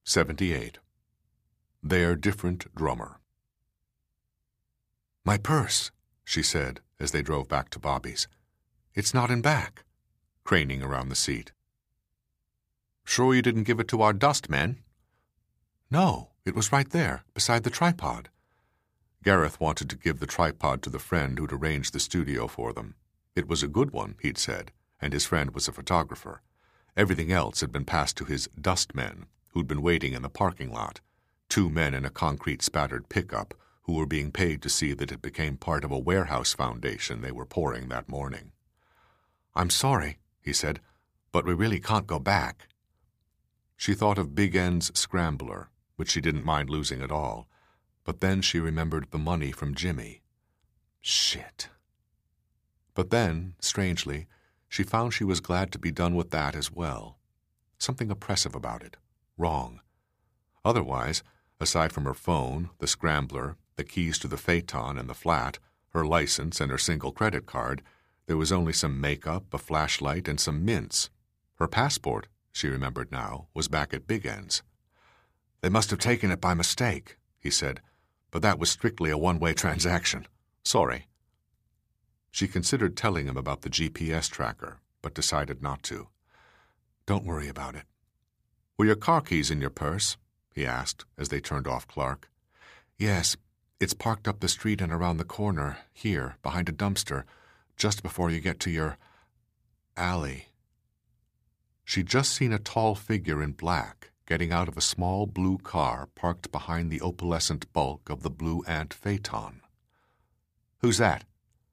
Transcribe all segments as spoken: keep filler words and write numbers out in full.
seventy-eight. Their Different Drummer. "My purse," she said as they drove back to Bobby's. "It's not in back," craning around the seat. "Sure you didn't give it to our dust men?" "No, it was right there, beside the tripod." Gareth wanted to give the tripod to the friend who'd arranged the studio for them. It was a good one, he'd said, and his friend was a photographer. Everything else had been passed to his dust men, who'd been waiting in the parking lot, two men in a concrete-spattered pickup who were being paid to see that it became part of a warehouse foundation they were pouring that morning. "I'm sorry," he said, "but we really can't go back." She thought of Big End's scrambler, which she didn't mind losing at all, but then she remembered the money from Jimmy. Shit. But then, strangely, she found she was glad to be done with that as well. Something oppressive about it. Wrong. Otherwise, aside from her phone, the scrambler, the keys to the Phaeton and the flat, her license and her single credit card, there was only some makeup, a flashlight, and some mints. Her passport, she remembered now, was back at Big End's. "They must have taken it by mistake," he said, "but that was strictly a one-way transaction. Sorry." She considered telling him about the G P S tracker, but decided not to. "Don't worry about it." "Were your car keys in your purse?" he asked as they turned off Clark. "Yes, it's parked up the street and around the corner, here, behind a dumpster, just before you get to your alley." She'd just seen a tall figure in black getting out of a small blue car parked behind the opalescent bulk of the Blue Ant Phaeton. "Who's that?"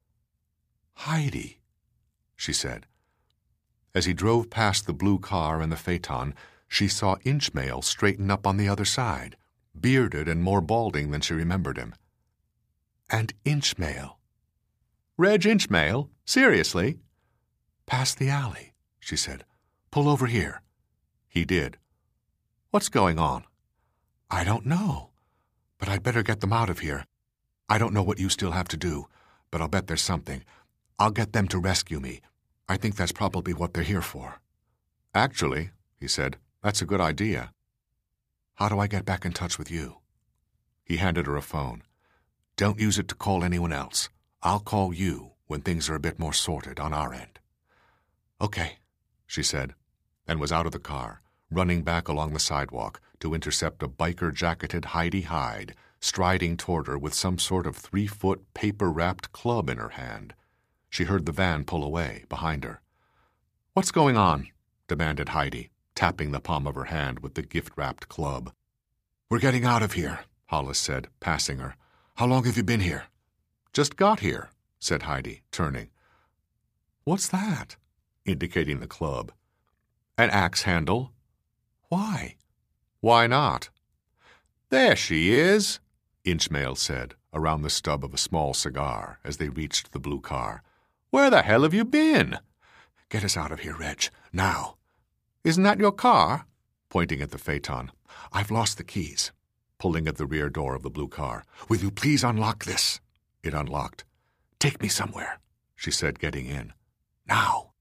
"Heidi," she said. As he drove past the blue car and the Phaeton, she saw Inchmail straighten up on the other side, bearded and more balding than she remembered him. And Inchmail. "Reg Inchmail? Seriously?" "Past the alley," she said. "Pull over here." He did. "What's going on?" "I don't know, but I'd better get them out of here. I don't know what you still have to do, but I'll bet there's something. I'll get them to rescue me. I think that's probably what they're here for." "Actually," he said, "that's a good idea." "How do I get back in touch with you?" He handed her a phone. "Don't use it to call anyone else. I'll call you when things are a bit more sorted on our end." "Okay," she said, and was out of the car, running back along the sidewalk to intercept a biker-jacketed Heidi Hyde, striding toward her with some sort of three-foot paper-wrapped club in her hand. She heard the van pull away, behind her. "What's going on?" demanded Heidi, tapping the palm of her hand with the gift-wrapped club. "We're getting out of here," Hollis said, passing her. "How long have you been here?" "Just got here," said Heidi, turning. "What's that?" indicating the club. "An axe handle." "Why?" "Why not?" "There she is," Inchmail said, around the stub of a small cigar as they reached the blue car. "Where the hell have you been?" "Get us out of here, Reg, now." "Isn't that your car?" pointing at the Phaeton. "I've lost the keys," pulling at the rear door of the blue car. "Will you please unlock this?" It unlocked. "Take me somewhere," she said, getting in. "Now."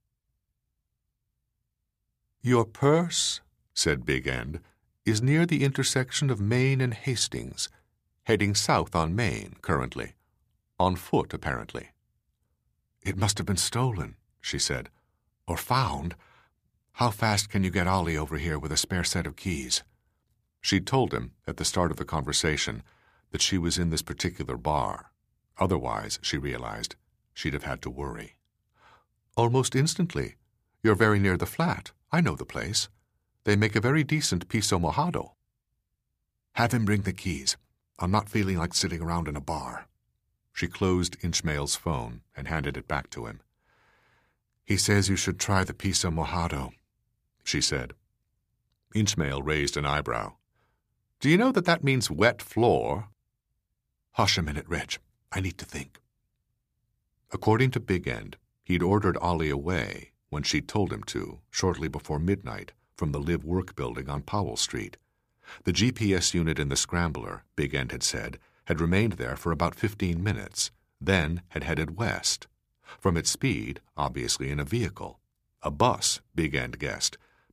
"Your purse," said Big End, "is near the intersection of Main and Hastings, heading south on Main currently. On foot, apparently." "It must have been stolen," she said. "Or found. How fast can you get Ollie over here with a spare set of keys?" She'd told him, at the start of the conversation, that she was in this particular bar. Otherwise, she realized, she'd have had to worry. "Almost instantly. You're very near the flat. I know the place. They make a very decent piso mojado." "Have him bring the keys. I'm not feeling like sitting around in a bar." She closed Inchmail's phone and handed it back to him. "He says you should try the piso mojado," she said. Inchmail raised an eyebrow. "Do you know that that means wet floor?" "Hush a minute, Reg. I need to think." According to Big End, he'd ordered Ollie away when she'd told him to, shortly before midnight, from the live-work building on Powell Street. The G P S unit in the scrambler, Big End had said, had remained there for about fifteen minutes, then had headed west. From its speed, obviously in a vehicle. A bus, Big End guessed,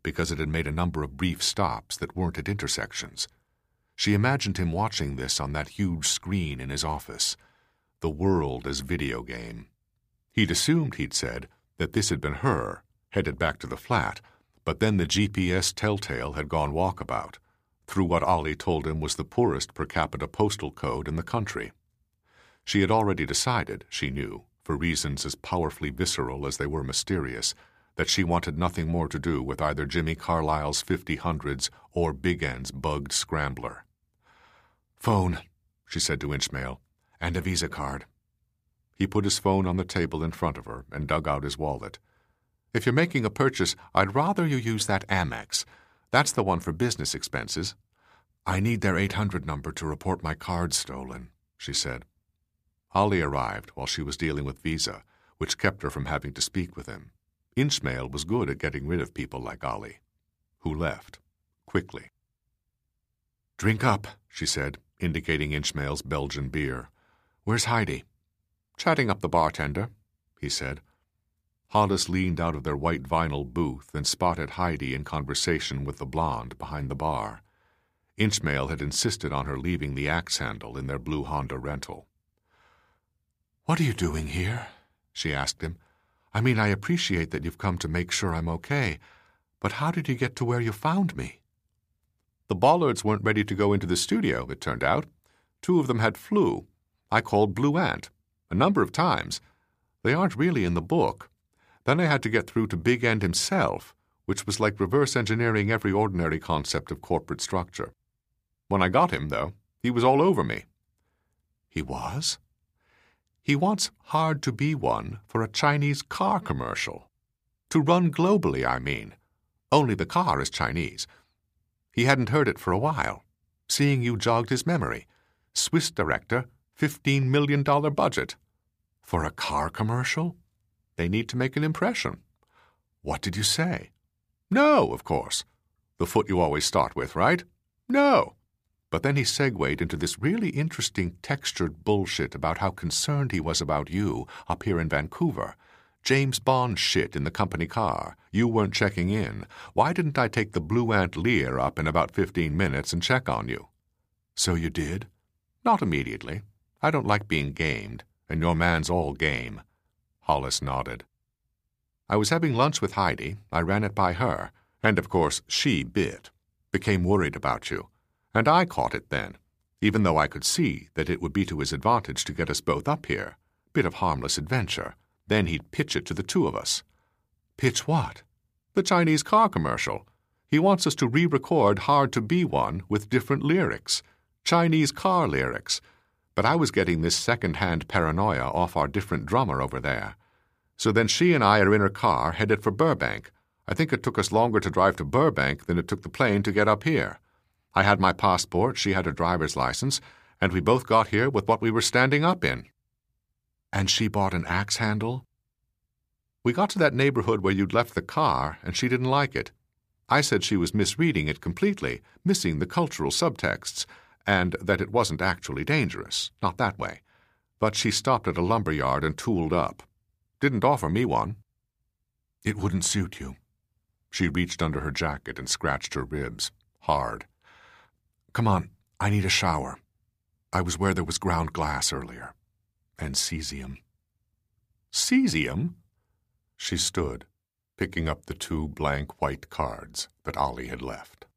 because it had made a number of brief stops that weren't at intersections. She imagined him watching this on that huge screen in his office. The world as video game. He'd assumed, he'd said, that this had been her, headed back to the flat, but then the G P S telltale had gone walkabout, through what Ollie told him was the poorest per capita postal code in the country. She had already decided, she knew, for reasons as powerfully visceral as they were mysterious, that she wanted nothing more to do with either Jimmy Carlisle's fifty hundreds or Big N's bugged scrambler. "Phone," she said to Inchmail, "and a Visa card." He put his phone on the table in front of her and dug out his wallet. "If you're making a purchase, I'd rather you use that Amex. That's the one for business expenses." "I need their eight hundred number to report my card stolen," she said. Ollie arrived while she was dealing with Visa, which kept her from having to speak with him. Inchmail was good at getting rid of people like Ollie, who left, quickly. "Drink up," she said, indicating Inchmail's Belgian beer. "Where's Heidi?" "Chatting up the bartender," he said. Hollis leaned out of their white vinyl booth and spotted Heidi in conversation with the blonde behind the bar. Inchmail had insisted on her leaving the axe handle in their blue Honda rental. "What are you doing here?" she asked him. "I mean, I appreciate that you've come to make sure I'm okay, but how did you get to where you found me?" "The Bollards weren't ready to go into the studio, it turned out. Two of them had flu. I called Blue Ant. A number of times. They aren't really in the book. Then I had to get through to Big End himself, which was like reverse engineering every ordinary concept of corporate structure. When I got him, though, he was all over me." "He was?" "He wants Hard to Be One for a Chinese car commercial. To run globally, I mean. Only the car is Chinese. He hadn't heard it for a while. Seeing you jogged his memory. Swiss director, fifteen million dollars budget. For a car commercial? They need to make an impression." "What did you say?" "No, of course. The foot you always start with, right? No." But then he segued into this really interesting textured bullshit about how concerned he was about you up here in Vancouver. James Bond shit in the company car. You weren't checking in. Why didn't I take the Blue Ant Lear up in about fifteen minutes and check on you? "So you did?" "Not immediately. I don't like being gamed, and your man's all game." Hollis nodded. "I was having lunch with Heidi. I ran it by her, and of course she bit. Became worried about you. And I caught it then, even though I could see that it would be to his advantage to get us both up here. Bit of harmless adventure. Then he'd pitch it to the two of us." "Pitch what?" "The Chinese car commercial. He wants us to re-record Hard to Be One with different lyrics. Chinese car lyrics. But I was getting this second-hand paranoia off our different drummer over there. So then she and I are in her car, headed for Burbank. I think it took us longer to drive to Burbank than it took the plane to get up here. I had my passport, she had her driver's license, and we both got here with what we were standing up in." "And she bought an axe handle?" "We got to that neighborhood where you'd left the car, and she didn't like it. I said she was misreading it completely, missing the cultural subtexts, and that it wasn't actually dangerous, not that way. But she stopped at a lumber yard and tooled up. Didn't offer me one." "It wouldn't suit you." She reached under her jacket and scratched her ribs, hard. "Come on, I need a shower. I was where there was ground glass earlier. And cesium." "Cesium?" She stood, picking up the two blank white cards that Ollie had left.